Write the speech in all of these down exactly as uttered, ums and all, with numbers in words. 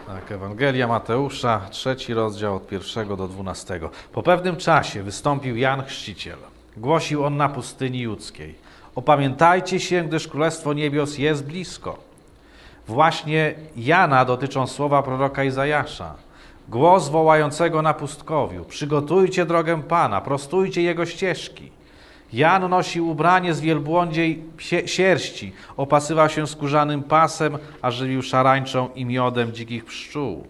Tak, Ewangelia Mateusza, trzeci rozdział od pierwszego do dwunastego. Po pewnym czasie wystąpił Jan Chrzciciel. Głosił on na pustyni judzkiej. Opamiętajcie się, gdyż Królestwo Niebios jest blisko. Właśnie Jana dotyczą słowa proroka Izajasza. Głos wołającego na pustkowiu. Przygotujcie drogę Pana, prostujcie Jego ścieżki. Jan nosił ubranie z wielbłądziej sierści, opasywał się skórzanym pasem, a żywił szarańczą i miodem dzikich pszczół.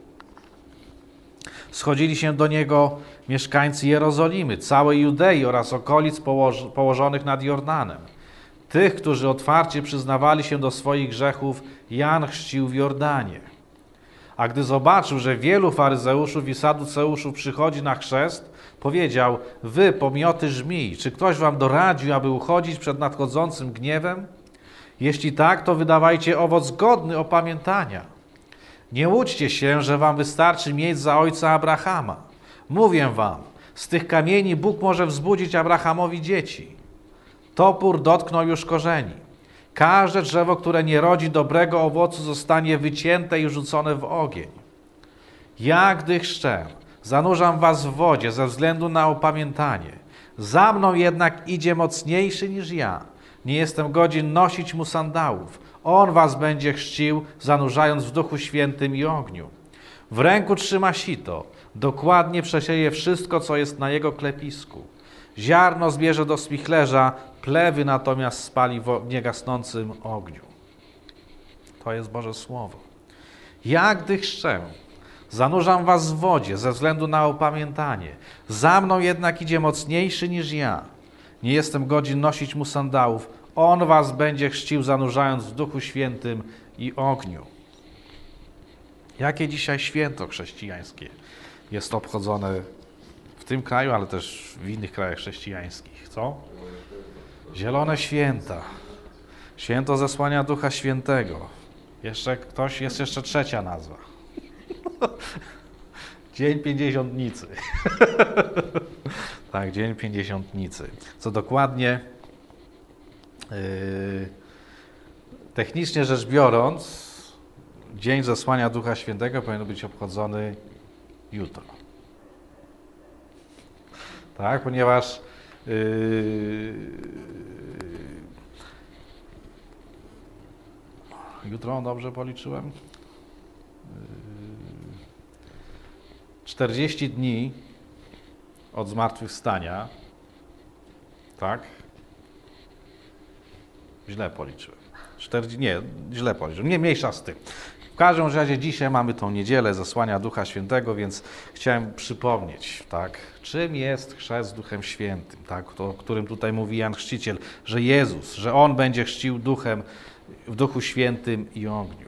Schodzili się do niego mieszkańcy Jerozolimy, całej Judei oraz okolic położ- położonych nad Jordanem. Tych, którzy otwarcie przyznawali się do swoich grzechów, Jan chrzcił w Jordanie. A gdy zobaczył, że wielu faryzeuszów i saduceuszów przychodzi na chrzest, powiedział: wy, pomioty żmij, czy ktoś wam doradził, aby uchodzić przed nadchodzącym gniewem? Jeśli tak, to wydawajcie owoc godny opamiętania. Nie łudźcie się, że wam wystarczy mieć za ojca Abrahama. Mówię wam, z tych kamieni Bóg może wzbudzić Abrahamowi dzieci. Topór dotknął już korzeni. Każde drzewo, które nie rodzi dobrego owocu, zostanie wycięte i rzucone w ogień. Ja, gdy chrzczę, zanurzam was w wodzie ze względu na opamiętanie. Za mną jednak idzie mocniejszy niż ja. Nie jestem godzin nosić mu sandałów. On was będzie chrzcił, zanurzając w Duchu Świętym i ogniu. W ręku trzyma sito. Dokładnie przesieje wszystko, co jest na jego klepisku. Ziarno zbierze do spichlerza, plewy natomiast spali w niegasnącym ogniu. To jest Boże Słowo. Ja, gdy chrzczę, zanurzam was w wodzie ze względu na opamiętanie. Za mną jednak idzie mocniejszy niż ja. Nie jestem godzin nosić mu sandałów. On was będzie chrzcił, zanurzając w Duchu Świętym i ogniu. Jakie dzisiaj święto chrześcijańskie jest obchodzone w tym kraju, ale też w innych krajach chrześcijańskich? Co? Zielone święta. Święto zesłania Ducha Świętego. Jeszcze ktoś, jest jeszcze trzecia nazwa. Dzień Pięćdziesiątnicy. Tak, Dzień Pięćdziesiątnicy. Co dokładnie, yy, technicznie rzecz biorąc, Dzień Zesłania Ducha Świętego powinien być obchodzony jutro. Tak, ponieważ yy, jutro dobrze policzyłem? Yy, czterdzieści dni od zmartwychwstania, tak? Źle policzyłem. czterdzieści, nie, źle policzyłem. Nie, mniejsza z tym. W każdym razie dzisiaj mamy tą niedzielę zesłania Ducha Świętego, więc chciałem przypomnieć, tak, czym jest chrzest Duchem Świętym, tak, o którym tutaj mówi Jan Chrzciciel, że Jezus, że On będzie chrzcił Duchem, w Duchu Świętym i ogniu.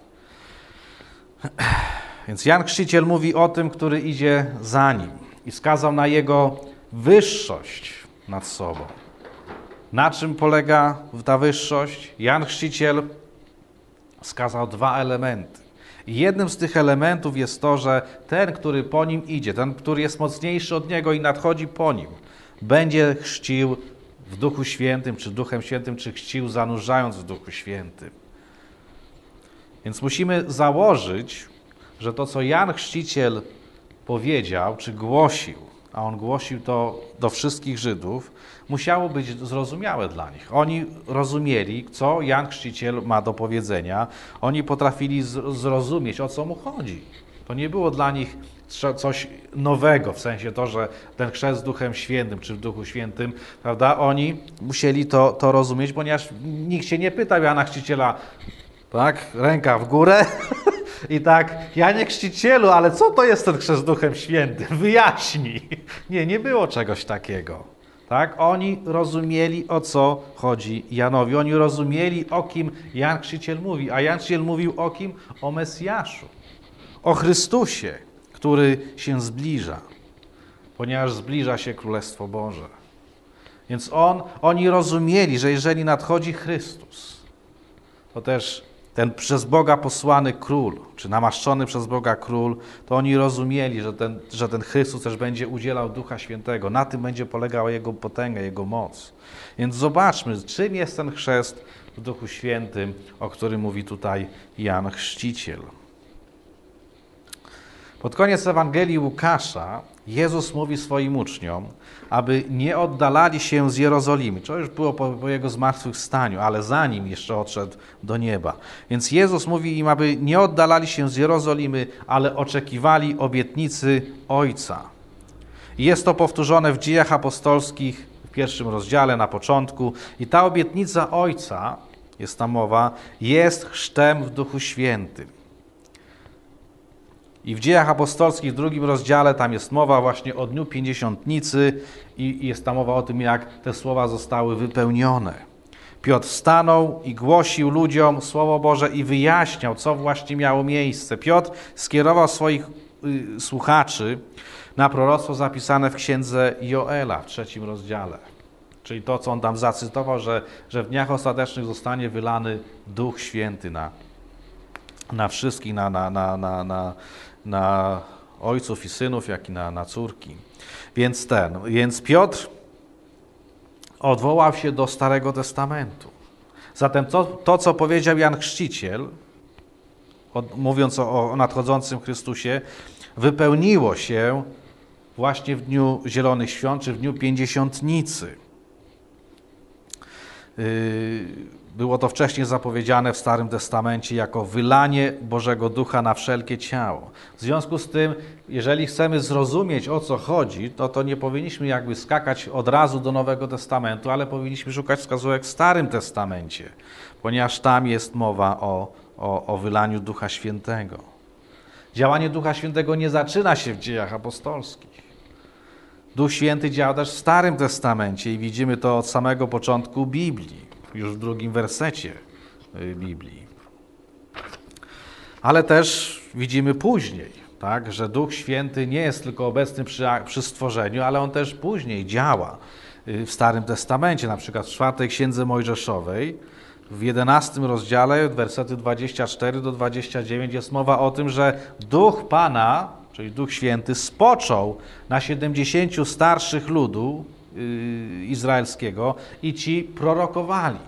Więc Jan Chrzciciel mówi o tym, który idzie za Nim i wskazał na Jego wyższość nad sobą. Na czym polega ta wyższość? Jan Chrzciciel wskazał dwa elementy. I jednym z tych elementów jest to, że ten, który po Nim idzie, ten, który jest mocniejszy od Niego i nadchodzi po Nim, będzie chrzcił w Duchu Świętym, czy Duchem Świętym, czy chrzcił zanurzając w Duchu Świętym. Więc musimy założyć, że to, co Jan Chrzciciel powiedział, czy głosił, a on głosił to do wszystkich Żydów, musiało być zrozumiałe dla nich. Oni rozumieli, co Jan Chrzciciel ma do powiedzenia. Oni potrafili zrozumieć, o co mu chodzi. To nie było dla nich coś nowego, w sensie to, że ten chrzest Duchem Świętym, czy w Duchu Świętym, prawda? Oni musieli to, to rozumieć, ponieważ nikt się nie pytał Jana Chrzciciela, tak, ręka w górę i tak, Janie Chrzcicielu, ale co to jest ten chrzest Duchem Świętym? Wyjaśnij. Nie, nie było czegoś takiego. Tak? Oni rozumieli, o co chodzi Janowi. Oni rozumieli, o kim Jan Chrzciciel mówi. A Jan Chrzciciel mówił o kim? O Mesjaszu. O Chrystusie, który się zbliża. Ponieważ zbliża się Królestwo Boże. Więc on, oni rozumieli, że jeżeli nadchodzi Chrystus, to też ten przez Boga posłany król, czy namaszczony przez Boga król, to oni rozumieli, że ten, że ten Chrystus też będzie udzielał Ducha Świętego. Na tym będzie polegała Jego potęga, Jego moc. Więc zobaczmy, czym jest ten chrzest w Duchu Świętym, o którym mówi tutaj Jan Chrzciciel. Pod koniec Ewangelii Łukasza Jezus mówi swoim uczniom, aby nie oddalali się z Jerozolimy. To już było po, po Jego zmartwychwstaniu, ale zanim jeszcze odszedł do nieba. Więc Jezus mówi im, aby nie oddalali się z Jerozolimy, ale oczekiwali obietnicy Ojca. I jest to powtórzone w Dziejach Apostolskich w pierwszym rozdziale, na początku. I ta obietnica Ojca, jest tam mowa, jest chrztem w Duchu Świętym. I w Dziejach Apostolskich w drugim rozdziale tam jest mowa właśnie o Dniu Pięćdziesiątnicy i jest tam mowa o tym, jak te słowa zostały wypełnione. Piotr stanął i głosił ludziom Słowo Boże i wyjaśniał, co właśnie miało miejsce. Piotr skierował swoich y, słuchaczy na proroctwo zapisane w księdze Joela w trzecim rozdziale. Czyli to, co on tam zacytował, że, że w dniach ostatecznych zostanie wylany Duch Święty na, na wszystkich, na, na, na, na, na, na ojców i synów, jak i na, na córki. Więc ten, więc Piotr odwołał się do Starego Testamentu. Zatem to, to co powiedział Jan Chrzciciel, od, mówiąc o, o nadchodzącym Chrystusie, wypełniło się właśnie w Dniu Zielonych Świąt, czy w Dniu Pięćdziesiątnicy. Było to wcześniej zapowiedziane w Starym Testamencie jako wylanie Bożego Ducha na wszelkie ciało. W związku z tym, jeżeli chcemy zrozumieć, o co chodzi, to, to nie powinniśmy jakby skakać od razu do Nowego Testamentu, ale powinniśmy szukać wskazówek w Starym Testamencie, ponieważ tam jest mowa o, o, o wylaniu Ducha Świętego. Działanie Ducha Świętego nie zaczyna się w Dziejach Apostolskich. Duch Święty działa też w Starym Testamencie i widzimy to od samego początku Biblii, już w drugim wersecie Biblii. Ale też widzimy później, tak, że Duch Święty nie jest tylko obecny przy, przy stworzeniu, ale on też później działa w Starym Testamencie, na przykład w czwartej Księdze Mojżeszowej, w jedenastym rozdziale, wersety dwadzieścia cztery do dwudziestego dziewiątego jest mowa o tym, że Duch Pana, czyli Duch Święty, spoczął na siedemdziesięciu starszych ludu yy, izraelskiego i ci prorokowali.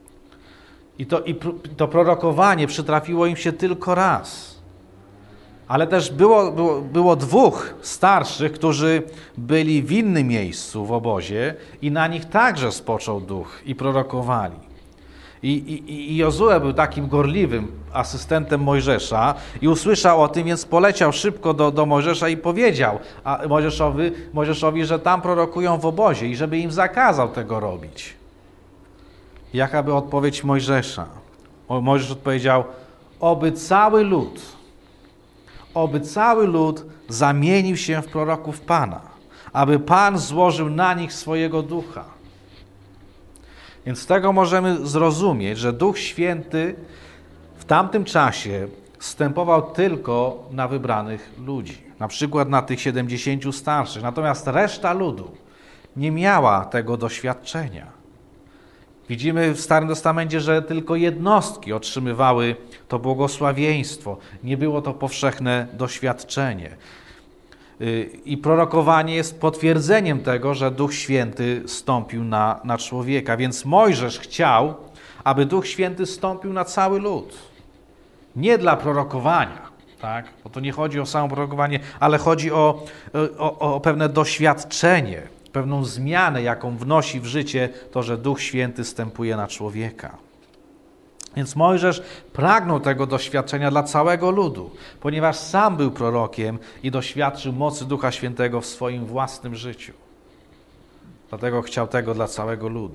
I to, i to prorokowanie przytrafiło im się tylko raz. Ale też było, było, było dwóch starszych, którzy byli w innym miejscu w obozie i na nich także spoczął Duch i prorokowali. I, i, I Jozue był takim gorliwym asystentem Mojżesza i usłyszał o tym, więc poleciał szybko do, do Mojżesza i powiedział a Mojżeszowi, Mojżeszowi, że tam prorokują w obozie i żeby im zakazał tego robić. Jaka by odpowiedź Mojżesza? Mojżesz odpowiedział, oby cały lud, oby cały lud zamienił się w proroków Pana, aby Pan złożył na nich swojego ducha. Więc z tego możemy zrozumieć, że Duch Święty w tamtym czasie zstępował tylko na wybranych ludzi, na przykład na tych siedemdziesięciu starszych. Natomiast reszta ludu nie miała tego doświadczenia. Widzimy w Starym Testamencie, że tylko jednostki otrzymywały to błogosławieństwo. Nie było to powszechne doświadczenie. I prorokowanie jest potwierdzeniem tego, że Duch Święty stąpił na, na człowieka. Więc Mojżesz chciał, aby Duch Święty stąpił na cały lud. Nie dla prorokowania, tak? Bo to nie chodzi o samo prorokowanie, ale chodzi o, o, o pewne doświadczenie, pewną zmianę, jaką wnosi w życie to, że Duch Święty stępuje na człowieka. Więc Mojżesz pragnął tego doświadczenia dla całego ludu, ponieważ sam był prorokiem i doświadczył mocy Ducha Świętego w swoim własnym życiu. Dlatego chciał tego dla całego ludu.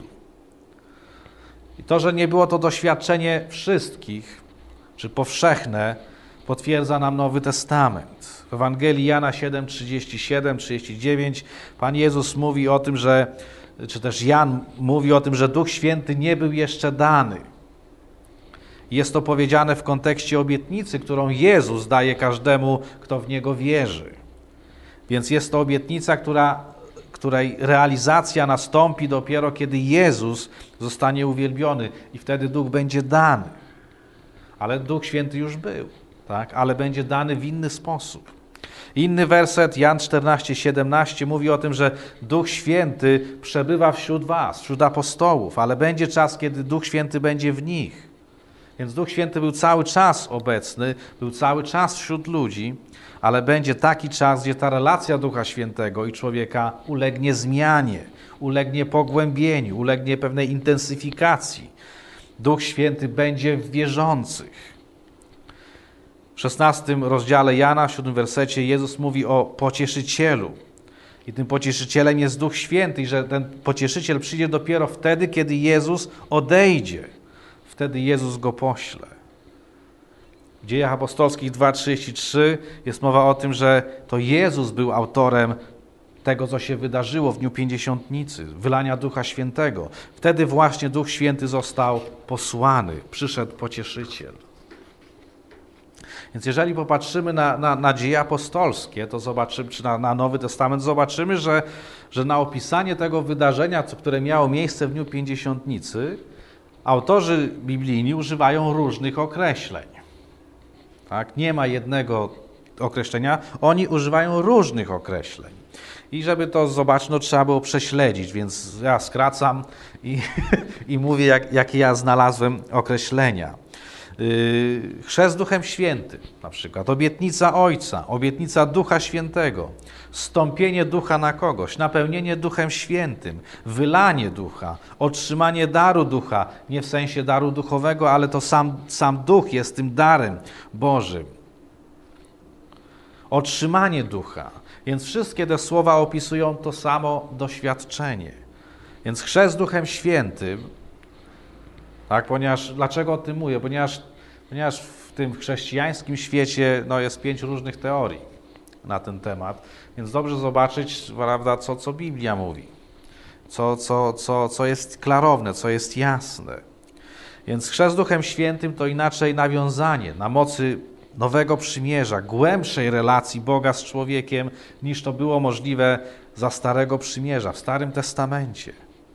I to, że nie było to doświadczenie wszystkich, czy powszechne, potwierdza nam Nowy Testament. W Ewangelii Jana siedem, trzydzieści siedem, trzydzieści dziewięć Pan Jezus mówi o tym, że, czy też Jan mówi o tym, że Duch Święty nie był jeszcze dany. Jest to powiedziane w kontekście obietnicy, którą Jezus daje każdemu, kto w Niego wierzy. Więc jest to obietnica, która, której realizacja nastąpi dopiero, kiedy Jezus zostanie uwielbiony i wtedy Duch będzie dany. Ale Duch Święty już był, tak? Ale będzie dany w inny sposób. Inny werset, Jan czternaście, siedemnaście, mówi o tym, że Duch Święty przebywa wśród was, wśród apostołów, ale będzie czas, kiedy Duch Święty będzie w nich. Więc Duch Święty był cały czas obecny, był cały czas wśród ludzi, ale będzie taki czas, gdzie ta relacja Ducha Świętego i człowieka ulegnie zmianie, ulegnie pogłębieniu, ulegnie pewnej intensyfikacji. Duch Święty będzie w wierzących. W szesnastym rozdziale Jana, w siódmym wersecie, Jezus mówi o pocieszycielu. I tym pocieszycielem jest Duch Święty, i że ten pocieszyciel przyjdzie dopiero wtedy, kiedy Jezus odejdzie. Wtedy Jezus go pośle. W Dziejach Apostolskich dwa trzydzieści trzy jest mowa o tym, że to Jezus był autorem tego, co się wydarzyło w dniu Pięćdziesiątnicy, wylania Ducha Świętego. Wtedy właśnie Duch Święty został posłany, przyszedł pocieszyciel. Więc jeżeli popatrzymy na, na, na dzieje apostolskie, to zobaczymy, czy na, na Nowy Testament, zobaczymy, że, że na opisanie tego wydarzenia, które miało miejsce w dniu Pięćdziesiątnicy, autorzy biblijni używają różnych określeń. Tak? Nie ma jednego określenia, oni używają różnych określeń. I żeby to zobaczyć, no trzeba było prześledzić, więc ja skracam i, i mówię, jak, jakie ja znalazłem określenia. Yy, chrzest Duchem Świętym, na przykład obietnica Ojca, obietnica Ducha Świętego, zstąpienie Ducha na kogoś, napełnienie Duchem Świętym, wylanie Ducha, otrzymanie daru Ducha, nie w sensie daru duchowego, ale to sam, sam Duch jest tym darem Bożym. Otrzymanie Ducha. Więc wszystkie te słowa opisują to samo doświadczenie. Więc chrzest Duchem Świętym, tak, ponieważ, dlaczego o tym mówię? Ponieważ, ponieważ w tym chrześcijańskim świecie no, jest pięć różnych teorii na ten temat, więc dobrze zobaczyć, prawda, co, co Biblia mówi, co, co, co, co jest klarowne, co jest jasne. Więc chrzest Duchem Świętym to inaczej nawiązanie na mocy nowego przymierza, głębszej relacji Boga z człowiekiem, niż to było możliwe za Starego Przymierza, w Starym Testamencie.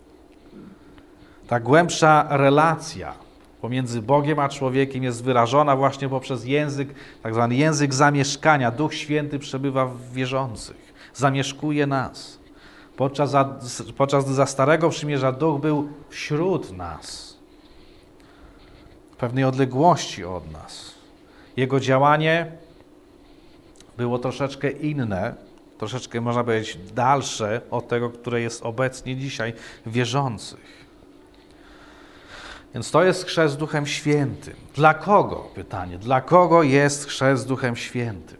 Ta głębsza relacja pomiędzy Bogiem a człowiekiem jest wyrażona właśnie poprzez język, tak zwany język zamieszkania. Duch Święty przebywa w wierzących, zamieszkuje nas. Podczas, podczas gdy za Starego Przymierza Duch był wśród nas, w pewnej odległości od nas. Jego działanie było troszeczkę inne, troszeczkę można powiedzieć dalsze od tego, które jest obecnie dzisiaj w wierzących. Więc to jest chrzest Duchem Świętym. Dla kogo? Pytanie. Dla kogo jest chrzest Duchem Świętym?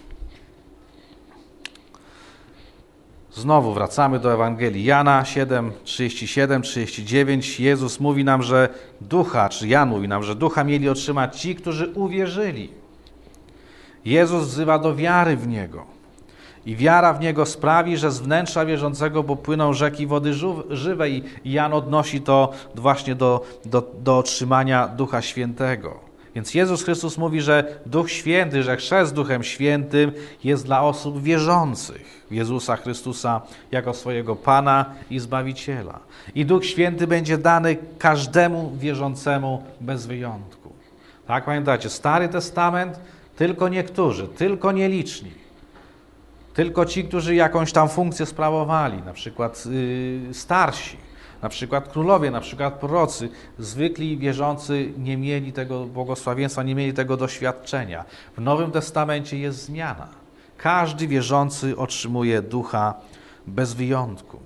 Znowu wracamy do Ewangelii Jana siedem, trzydzieści siedem, trzydzieści dziewięć. Jezus mówi nam, że Ducha, czy Jan mówi nam, że Ducha mieli otrzymać ci, którzy uwierzyli. Jezus wzywa do wiary w Niego. I wiara w Niego sprawi, że z wnętrza wierzącego popłyną rzeki wody żywej. I Jan odnosi to właśnie do, do, do otrzymania Ducha Świętego. Więc Jezus Chrystus mówi, że Duch Święty, że chrzest Duchem Świętym jest dla osób wierzących w Jezusa Chrystusa jako swojego Pana i Zbawiciela. I Duch Święty będzie dany każdemu wierzącemu bez wyjątku. Tak, pamiętacie, Stary Testament tylko niektórzy, tylko nieliczni. Tylko ci, którzy jakąś tam funkcję sprawowali, na przykład yy, starsi, na przykład królowie, na przykład prorocy, zwykli wierzący nie mieli tego błogosławieństwa, nie mieli tego doświadczenia. W Nowym Testamencie jest zmiana. Każdy wierzący otrzymuje Ducha bez wyjątku.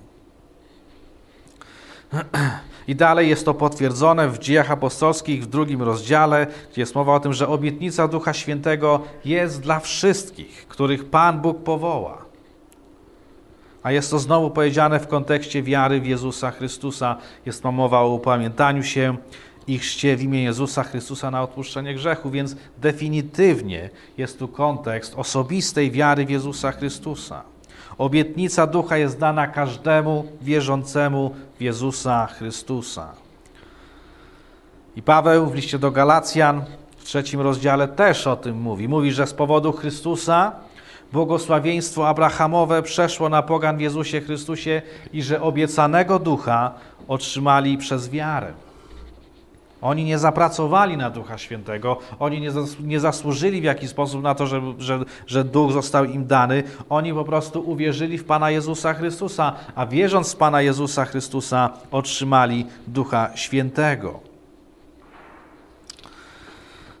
I dalej jest to potwierdzone w Dziejach Apostolskich w drugim rozdziale, gdzie jest mowa o tym, że obietnica Ducha Świętego jest dla wszystkich, których Pan Bóg powoła. A jest to znowu powiedziane w kontekście wiary w Jezusa Chrystusa. Jest mowa o upamiętaniu się i chrzcie w imię Jezusa Chrystusa na odpuszczenie grzechu, więc definitywnie jest tu kontekst osobistej wiary w Jezusa Chrystusa. Obietnica Ducha jest dana każdemu wierzącemu w Jezusa Chrystusa. I Paweł w liście do Galacjan w trzecim rozdziale też o tym mówi. Mówi, że z powodu Chrystusa błogosławieństwo abrahamowe przeszło na pogan w Jezusie Chrystusie i że obiecanego Ducha otrzymali przez wiarę. Oni nie zapracowali na Ducha Świętego, oni nie, zas, nie zasłużyli w jakiś sposób na to, że, że, że Duch został im dany. Oni po prostu uwierzyli w Pana Jezusa Chrystusa, a wierząc w Pana Jezusa Chrystusa otrzymali Ducha Świętego.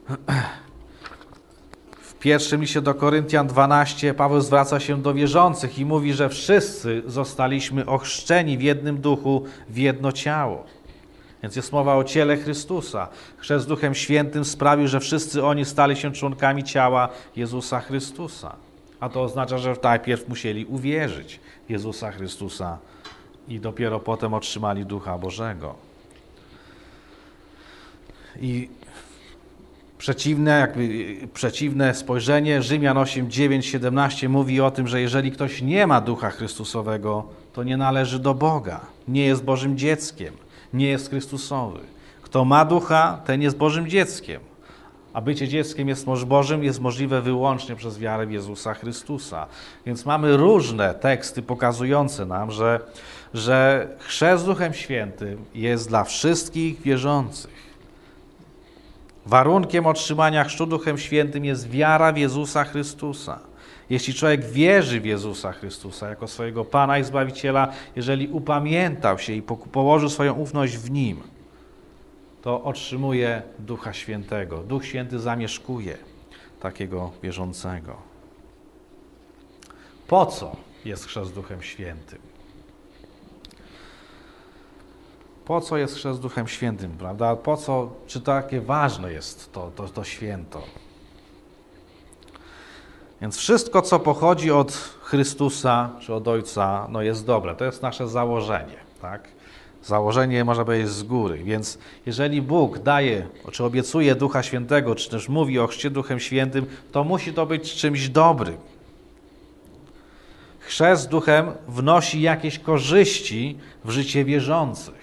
W pierwszym liście do Koryntian dwanaście Paweł zwraca się do wierzących i mówi, że wszyscy zostaliśmy ochrzczeni w jednym duchu, w jedno ciało. Więc jest mowa o ciele Chrystusa. Chrzest Duchem Świętym sprawił, że wszyscy oni stali się członkami ciała Jezusa Chrystusa. A to oznacza, że najpierw musieli uwierzyć w Jezusa Chrystusa i dopiero potem otrzymali Ducha Bożego. I przeciwne, jakby przeciwne spojrzenie, Rzymian osiem, dziewięć, siedemnaście mówi o tym, że jeżeli ktoś nie ma Ducha Chrystusowego, to nie należy do Boga, nie jest Bożym dzieckiem, nie jest Chrystusowy. Kto ma Ducha, ten jest Bożym dzieckiem. A bycie dzieckiem jest Bożym jest możliwe wyłącznie przez wiarę w Jezusa Chrystusa. Więc mamy różne teksty pokazujące nam, że, że chrzest Duchem Świętym jest dla wszystkich wierzących. Warunkiem otrzymania chrztu Duchem Świętym jest wiara w Jezusa Chrystusa. Jeśli człowiek wierzy w Jezusa Chrystusa jako swojego Pana i Zbawiciela, jeżeli upamiętał się i położył swoją ufność w Nim, to otrzymuje Ducha Świętego. Duch Święty zamieszkuje takiego wierzącego. Po co jest chrzest Duchem Świętym? Po co jest chrzest Duchem Świętym, prawda? Po co, czy takie ważne jest to, to, to święto? Więc wszystko, co pochodzi od Chrystusa czy od Ojca, no jest dobre. To jest nasze założenie, tak? Założenie można powiedzieć z góry. Więc jeżeli Bóg daje, czy obiecuje Ducha Świętego, czy też mówi o chrzcie Duchem Świętym, to musi to być czymś dobrym. Chrzest Duchem wnosi jakieś korzyści w życie wierzących.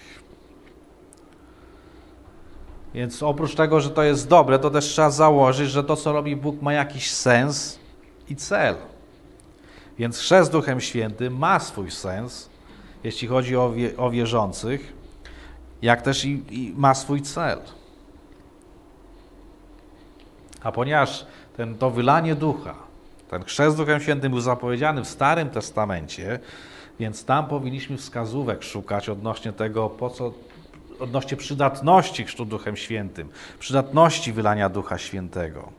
Więc oprócz tego, że to jest dobre, to też trzeba założyć, że to, co robi Bóg, ma jakiś sens i cel. Więc chrzest Duchem Świętym ma swój sens, jeśli chodzi o, wie, o wierzących, jak też i, i ma swój cel. A ponieważ ten, to wylanie ducha, ten chrzest Duchem Świętym był zapowiedziany w Starym Testamencie, więc tam powinniśmy wskazówek szukać odnośnie tego, po co, odnośnie przydatności chrztu Duchem Świętym, przydatności wylania Ducha Świętego.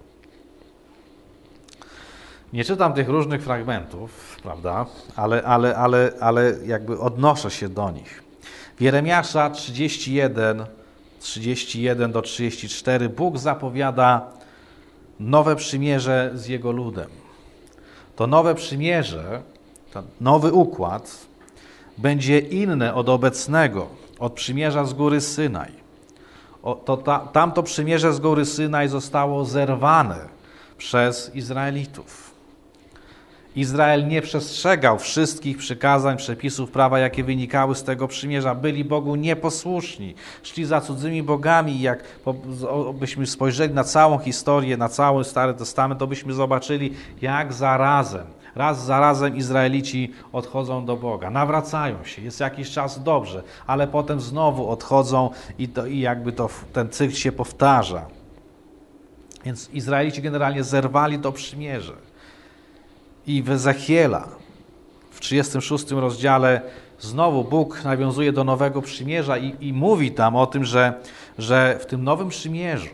Nie czytam tych różnych fragmentów, prawda, ale, ale, ale, ale jakby odnoszę się do nich. W Jeremiasza trzydzieści jeden, trzydzieści jeden do trzydziestu czterech Bóg zapowiada nowe przymierze z Jego ludem. To nowe przymierze, ten nowy układ będzie inne od obecnego, od przymierza z góry Synaj. O, to, ta, tamto przymierze z góry Synaj zostało zerwane przez Izraelitów. Izrael nie przestrzegał wszystkich przykazań, przepisów prawa, jakie wynikały z tego przymierza. Byli Bogu nieposłuszni. Szli za cudzymi bogami. Jak byśmy spojrzeli na całą historię, na cały Stary Testament, to byśmy zobaczyli, jak zarazem, raz za razem Izraelici odchodzą do Boga. Nawracają się, jest jakiś czas dobrze, ale potem znowu odchodzą i, to, i jakby to, ten cykl się powtarza. Więc Izraelici generalnie zerwali to przymierze. I w Ezechiela, w trzydziestym szóstym rozdziale, znowu Bóg nawiązuje do nowego przymierza i, i mówi tam o tym, że, że w tym nowym przymierzu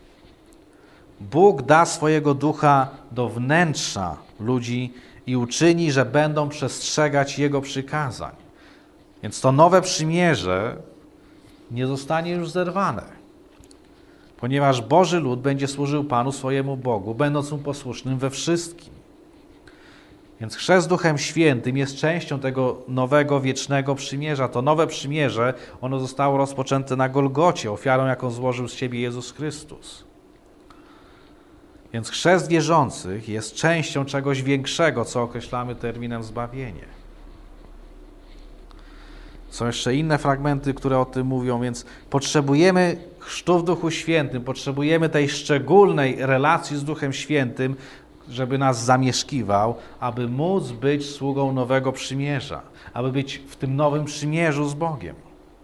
Bóg da swojego ducha do wnętrza ludzi i uczyni, że będą przestrzegać Jego przykazań. Więc to nowe przymierze nie zostanie już zerwane, ponieważ Boży lud będzie służył Panu swojemu Bogu, będąc Mu posłusznym we wszystkim. Więc chrzest Duchem Świętym jest częścią tego nowego, wiecznego przymierza. To nowe przymierze, ono zostało rozpoczęte na Golgocie, ofiarą, jaką złożył z siebie Jezus Chrystus. Więc chrzest wierzących jest częścią czegoś większego, co określamy terminem zbawienie. Są jeszcze inne fragmenty, które o tym mówią, więc potrzebujemy chrztu w Duchu Świętym, potrzebujemy tej szczególnej relacji z Duchem Świętym, żeby nas zamieszkiwał, aby móc być sługą nowego przymierza, aby być w tym nowym przymierzu z Bogiem.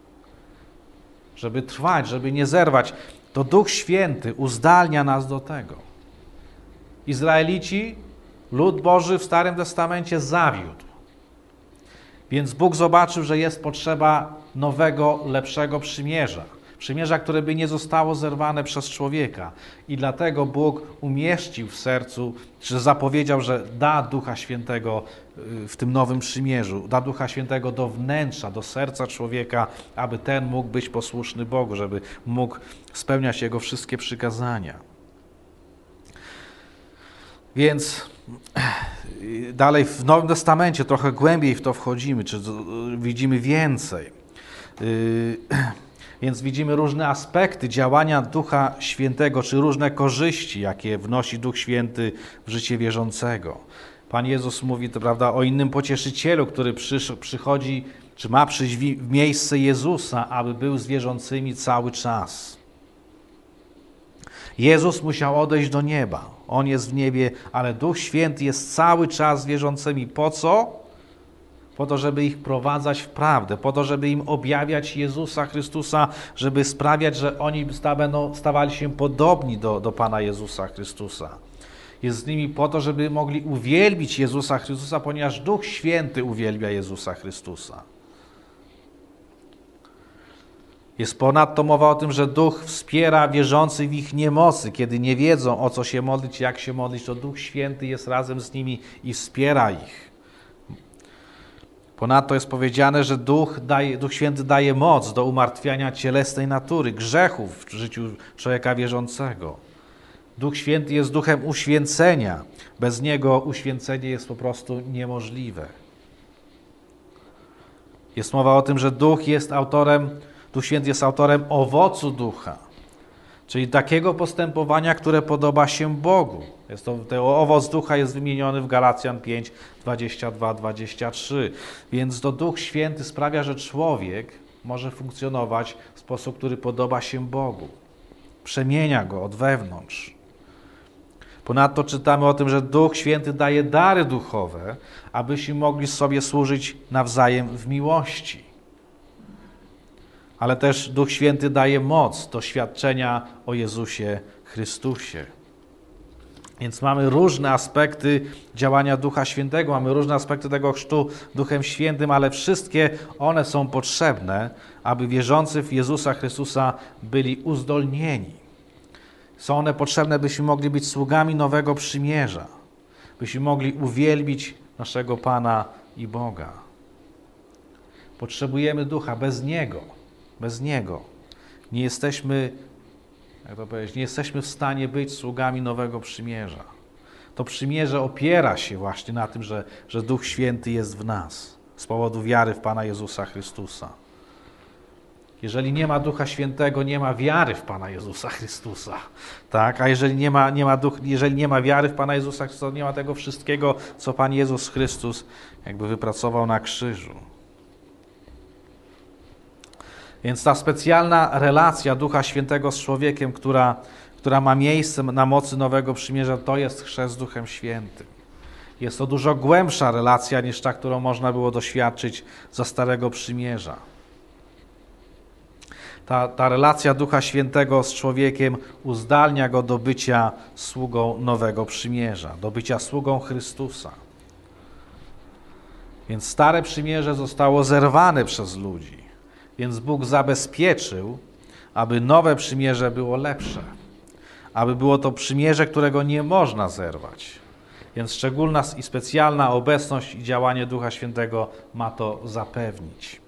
Żeby trwać, żeby nie zerwać. To Duch Święty uzdalnia nas do tego. Izraelici, lud Boży w Starym Testamencie zawiódł. Więc Bóg zobaczył, że jest potrzeba nowego, lepszego przymierza. Przymierza, które by nie zostało zerwane przez człowieka. I dlatego Bóg umieścił w sercu, czy zapowiedział, że da Ducha Świętego w tym nowym przymierzu. Da Ducha Świętego do wnętrza, do serca człowieka, aby ten mógł być posłuszny Bogu, żeby mógł spełniać Jego wszystkie przykazania. Więc dalej w Nowym Testamencie trochę głębiej w to wchodzimy, czy widzimy więcej. Więc widzimy różne aspekty działania Ducha Świętego, czy różne korzyści, jakie wnosi Duch Święty w życie wierzącego. Pan Jezus mówi, to prawda, o innym pocieszycielu, który przysz, przychodzi, czy ma przyjść w miejsce Jezusa, aby był z wierzącymi cały czas. Jezus musiał odejść do nieba. On jest w niebie, ale Duch Święty jest cały czas z wierzącymi. Po co? Po to, żeby ich prowadzać w prawdę, po to, żeby im objawiać Jezusa Chrystusa, żeby sprawiać, że oni będą stawali się podobni do, do Pana Jezusa Chrystusa. Jest z nimi po to, żeby mogli uwielbić Jezusa Chrystusa, ponieważ Duch Święty uwielbia Jezusa Chrystusa. Jest ponadto mowa o tym, że Duch wspiera wierzących w ich niemocy. Kiedy nie wiedzą, o co się modlić, jak się modlić, to Duch Święty jest razem z nimi i wspiera ich. Ponadto jest powiedziane, że Duch, daje, Duch Święty daje moc do umartwiania cielesnej natury, grzechów w życiu człowieka wierzącego. Duch Święty jest duchem uświęcenia. Bez Niego uświęcenie jest po prostu niemożliwe. Jest mowa o tym, że Duch jest autorem, Duch Święty jest autorem owocu Ducha, czyli takiego postępowania, które podoba się Bogu. Jest to, ten owoc Ducha jest wymieniony w Galacjan pięć, dwadzieścia dwa, dwadzieścia trzy. Więc to Duch Święty sprawia, że człowiek może funkcjonować w sposób, który podoba się Bogu. Przemienia go od wewnątrz. Ponadto czytamy o tym, że Duch Święty daje dary duchowe, abyśmy mogli sobie służyć nawzajem w miłości. Ale też Duch Święty daje moc do świadczenia o Jezusie Chrystusie. Więc mamy różne aspekty działania Ducha Świętego, mamy różne aspekty tego chrztu Duchem Świętym, ale wszystkie one są potrzebne, aby wierzący w Jezusa Chrystusa byli uzdolnieni. Są one potrzebne, byśmy mogli być sługami nowego przymierza, byśmy mogli uwielbić naszego Pana i Boga. Potrzebujemy Ducha, bez Niego, bez Niego nie jesteśmy, jak to powiedzieć, nie jesteśmy w stanie być sługami nowego przymierza. To przymierze opiera się właśnie na tym, że, że Duch Święty jest w nas z powodu wiary w Pana Jezusa Chrystusa. Jeżeli nie ma Ducha Świętego, nie ma wiary w Pana Jezusa Chrystusa. Tak? A jeżeli nie ma, nie ma duch, jeżeli nie ma wiary w Pana Jezusa Chrystusa, nie ma tego wszystkiego, co Pan Jezus Chrystus jakby wypracował na krzyżu. Więc ta specjalna relacja Ducha Świętego z człowiekiem, która, która ma miejsce na mocy Nowego Przymierza, to jest chrzest Duchem Świętym. Jest to dużo głębsza relacja niż ta, którą można było doświadczyć za Starego Przymierza. Ta, ta relacja Ducha Świętego z człowiekiem uzdalnia go do bycia sługą Nowego Przymierza, do bycia sługą Chrystusa. Więc Stare Przymierze zostało zerwane przez ludzi, więc Bóg zabezpieczył, aby Nowe Przymierze było lepsze, aby było to przymierze, którego nie można zerwać. Więc szczególna i specjalna obecność i działanie Ducha Świętego ma to zapewnić.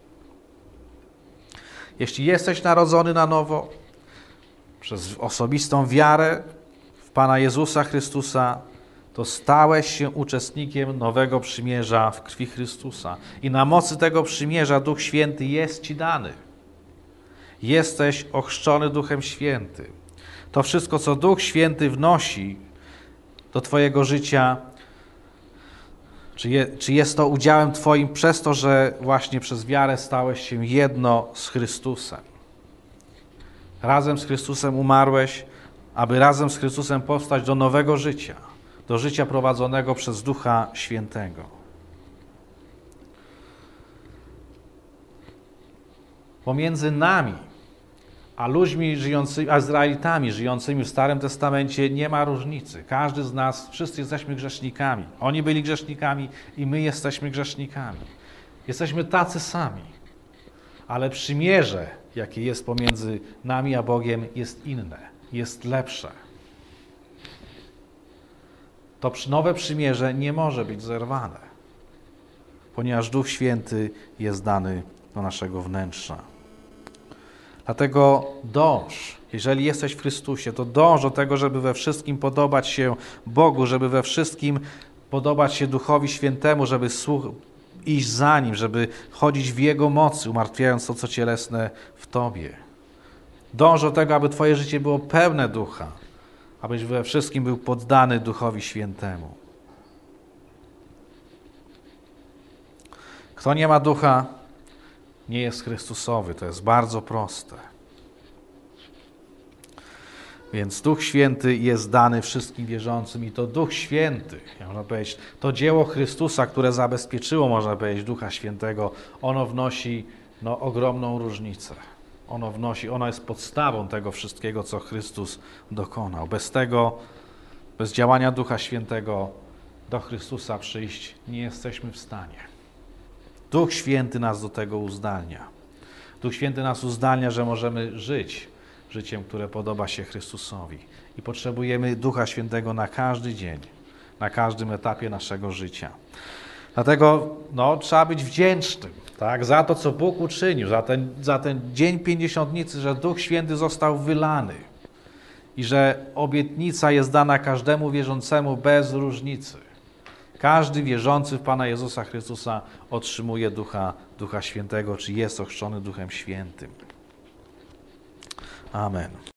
Jeśli jesteś narodzony na nowo przez osobistą wiarę w Pana Jezusa Chrystusa, to stałeś się uczestnikiem nowego przymierza w krwi Chrystusa. I na mocy tego przymierza Duch Święty jest Ci dany. Jesteś ochrzczony Duchem Świętym. To wszystko, co Duch Święty wnosi do Twojego życia, Czy, je, czy jest to udziałem Twoim przez to, że właśnie przez wiarę stałeś się jedno z Chrystusem? Razem z Chrystusem umarłeś, aby razem z Chrystusem powstać do nowego życia, do życia prowadzonego przez Ducha Świętego. Pomiędzy nami a ludźmi żyjącymi, a Izraelitami żyjącymi w Starym Testamencie nie ma różnicy. Każdy z nas, wszyscy jesteśmy grzesznikami. Oni byli grzesznikami i my jesteśmy grzesznikami. Jesteśmy tacy sami. ale przymierze, jakie jest pomiędzy nami a Bogiem, jest inne, jest lepsze. To nowe przymierze nie może być zerwane, ponieważ Duch Święty jest dany do naszego wnętrza. Dlatego dąż, jeżeli jesteś w Chrystusie, to dąż do tego, żeby we wszystkim podobać się Bogu, żeby we wszystkim podobać się Duchowi Świętemu, żeby słuch- iść za Nim, żeby chodzić w Jego mocy, umartwiając to, co cielesne w Tobie. Dąż do tego, aby Twoje życie było pełne Ducha, abyś we wszystkim był poddany Duchowi Świętemu. Kto nie ma Ducha, nie jest Chrystusowy. To jest bardzo proste. Więc Duch Święty jest dany wszystkim wierzącym i to Duch Święty, jak można powiedzieć, to dzieło Chrystusa, które zabezpieczyło, można powiedzieć, Ducha Świętego, ono wnosi no, ogromną różnicę. Ono wnosi, ono jest podstawą tego wszystkiego, co Chrystus dokonał. Bez tego, bez działania Ducha Świętego do Chrystusa przyjść nie jesteśmy w stanie. Duch Święty nas do tego uzdalnia. Duch Święty nas uzdalnia, że możemy żyć życiem, które podoba się Chrystusowi. I potrzebujemy Ducha Świętego na każdy dzień, na każdym etapie naszego życia. Dlatego no, trzeba być wdzięcznym, tak, za to, co Bóg uczynił, za ten, za ten dzień pięćdziesiątnicy, że Duch Święty został wylany i że obietnica jest dana każdemu wierzącemu bez różnicy. Każdy wierzący w Pana Jezusa Chrystusa otrzymuje Ducha, Ducha Świętego, czy jest ochrzczony Duchem Świętym. Amen.